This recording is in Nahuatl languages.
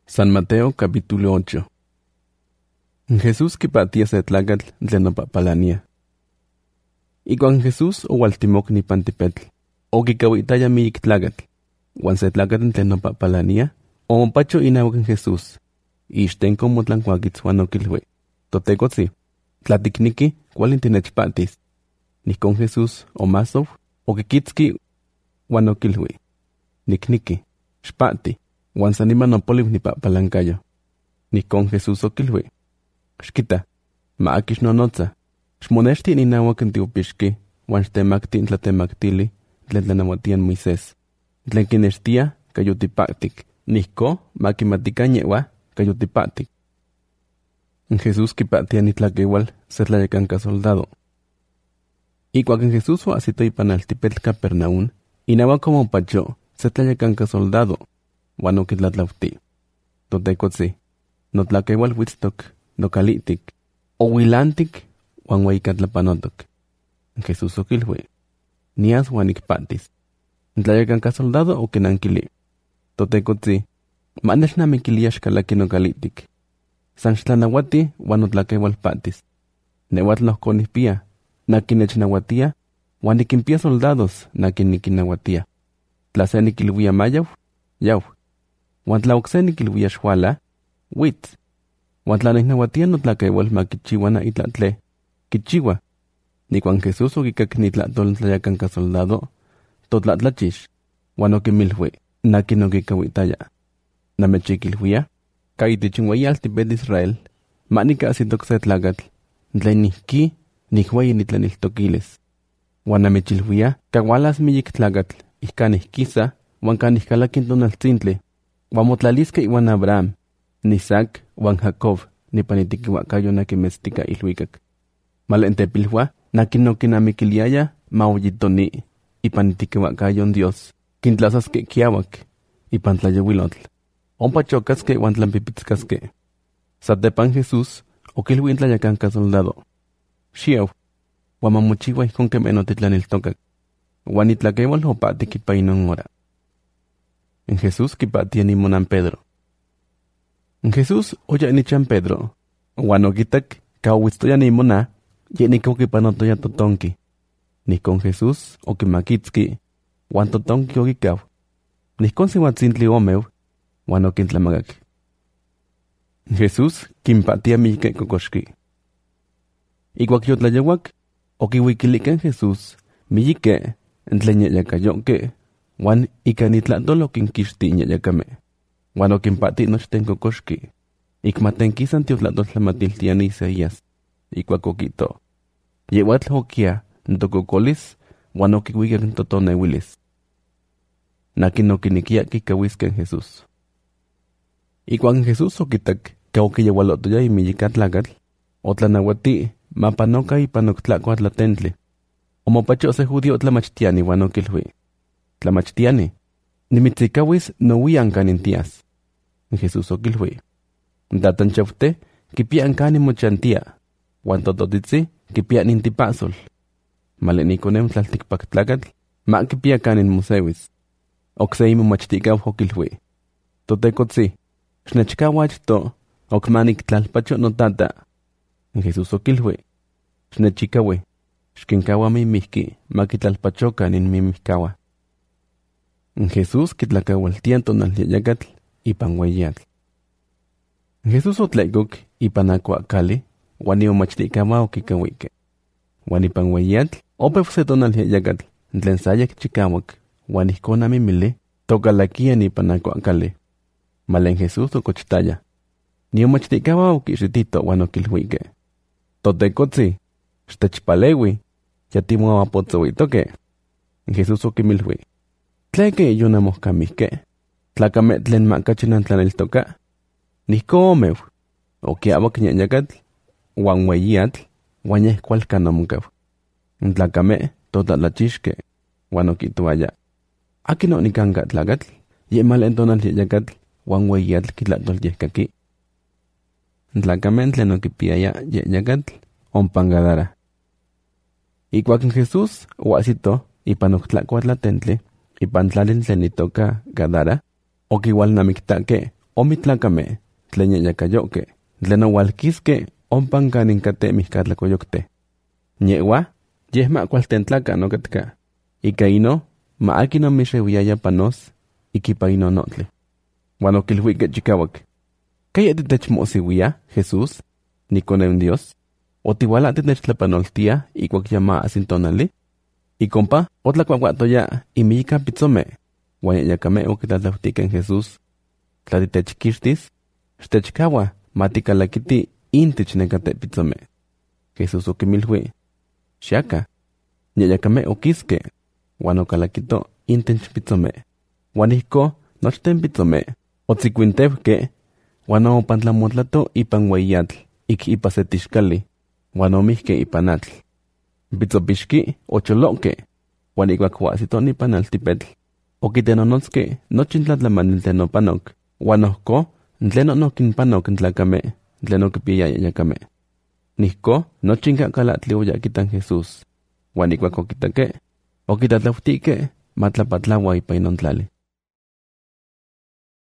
San Mateo capítulo 8. Jesús kipatia se tlacatl tlen nopapalania. Iguan Jesús owaltimoc nipan tipetl, okikauitaya miyik tlacatl, uan se tlacatl tlen nopapalania, omopacho inauak Jesús, ixtenko motlankuakitz uan okilui: Totekotzi, tla tikniki, kualin tinechpahtis. Nihkon Jesús omasow, okikitski uan okilui: Nikniki, xpahti. Uan san niman opoliw nipahpalankayo. Nihkon Jesús okilui: Xkita, ma aki xnonotza, xmonexti inauak n tiopixki, uan xtemakti n tlatemaktili tlen tlanauatian Moisés, tlen kinextia kayotipahtik, nihko ma kimatikan yewa kayotipahtik. Jesús kipahtia nitlakeual se tlayakanka soldado. Ikuak Jesús oahsito ipan altipetl Capernaum, inauak omopacho se tlayakanka soldado, uan okitlatlauti: Totekotzi, notlakeual witztok, nokalitik, owilantik, uan ueyikatlapanotok. Jesús okilui: Nias uan nikpahtis. N tlayakanka soldado okinankili: Totekotzi, ma nechnamikilia xkalaki nokalitik. San xtlanauati uan notlakeual pahtis. Neuatl nohko nihpia, nakin nechnauatia, uan nikimpia soldados nakin nikinnauatia. Tla se nikilhuia mayau, yau. Uan tla okse nikilhuia xuala, witz. Uan tla nechnauatia notlakeual ma kichiua itlatle, kichiua. Nikuan Jesús okikak nitlahtol n tlayakanka soldado, totlatlachix, uan okimilhui nakin okikauitaya: Namechikilhuia, ka itich n ueyi altipetl Israel, ma nikahsitok se tlakatl, tlen nihki nihueyi nitlaneltokilis. Uan namechilhuia ka ualas miyik tlakatl ihka nihkisa, uan ka nihkalaki n tonaltzintli, uan motlaliskeh iuan Abraham, Isaac uan Jacob nipan itikiuakayo nakimetztika ilhuikak. Malentepilhua nakin okinamikiliaya ma oyitoni ipan itikiuakayo n Dios, kintlasaskeh kiauak ipan tlayeuilotl, ompa chokaskeh uan tlanpipitzkaskeh. Satepan Jesús okilhui n tlayakanka soldado: Xiau, uan ma mochiua ijkon kemeh notitlaneltokak. Uan itlakeual opahtik ipan inon hora. Jesús kipahtia nimonan Pedro. Jesús oya nichan Pedro, uan okitak ka owitztoya nimona, yenik okipanotoya totonki. Nihkon Jesús okimakitski, uan totonki okikau. Nihkon siuatzintli omeu, uan okintlamakak. Jesús kimpahtia miyikeh kokoxki. Ikuak yotlayeuak, okiuikilikeh Jesús miyikeh tlen yehyakayokeh, uan ika nitlahtol okinkixti inyeyakameh, uan okimpahti nochten kokoxki, ikmatenkisan tiotlahtoltlamatiltiani Isaías, ikuak okihto: Yeuatl okia n tokokolis, uan okiuikak n totoneuilis. Nakin okinikia kikauiskeh Jesús. Ikuak Jesús okitak ka okiyeualotoya imiyika tlakatl, otlanauati ma panoka ipan oktlakuah tlatentli. Omopacho se judío tlamachtiani uan okilhui: Tlamachtiani, nimitzikauis nowian kanin tias. Jesús okilhui: Tatanchauhteh kipia kanin mochantia, uan tototitzi kipia nintipahsol. Male nikoneu tlaltikpaktlakatl ma kipia kanin mosewis. Okse imomachtikau okilhui: Totekotzi, xnechkaua achto ok maniktlalpacho notata. Jesús okilhui: Xnechikaui, xkinkaua mimihki ma kitlalpachokan inmimihkaua. Jesús kitlakaualtia tonalyehyakatl ipan ueyiatl. Jesús otlehkok ipan akuakali, uan imomachtikaua okikauikeh. Uan ipan ueyiatl opeu se tonalyehyakatl tlen sayek chikauak, uan ijkon amimili tokalakian ipan akuakali. Malen Jesús okochtaya. Imomachtikaua okixitito uan okilhuikeh: Totekotzi, xtechpaleui, ya timoauapotzouitokeh. Jesús okimilhui: Tleke yonamohkamihkeh, tlakameh tlen makachi nantlaneltoka. Nihko omeu, okiauak yehyakatl, uan ueyiatl, uan yeh kualkan omokau. N tlakameh totlatlachixkeh, uan okihtoaya: Akin onikanka tlakatl, ye malen tonalyehyakatl uan ueyiatl kitlahtolyehykaki. N tlakameh tlen okipiaya yehyakatl ompan Gadara. Ikuak Jesús oahsito ipan oktlakuah tlatentli, ipan tlali tlen itoka Gadara, okiualnamiktakeh omitlacame, tlen yayacayoque, tlen oualquisque, ompan canincate mihcatlacoyocte. Ñewa, yehma cualtentlaca nocatka. Ica ino, ma aquino mixehuiaya panos, iquipa ino notle. Huan oquilhuique chicauac. ¿Caya titechmoosihuia, Jesús, niconem Dios? ¿Otihuala titechtlapanoaltia icuac llama asintonali? Y compa, otlacuacuatoya imica pitzome. Huan yayacame oquitlatlautica en Jesús. Tlatitechquixtis, xtechcaua, maticalaquiti intich necate pitzome. Jesús oquimilhui. Xiaca. Yayacame oquisque. Huan ocalaquito intech pitzome. Huan ihco nochten pitzome. Otzicuinteuque. Huan opantlamotlato ipan hueyatl, ik ipa setixcali. Huan omihque ipan atl. Pitzopixqui ocholoque. Huan iguac huasito ipan altipetl. Oquitenonotzque nochin tlatlamanil opanok. Huan ohco tlen onoquinpanok tlacame, tlen oquipia yayacame. Nihco nochin cacalatli oyaquitan Jesús. Huan iguac oquitaque, oquitatlautique matlapatlaua ipa inon tlali.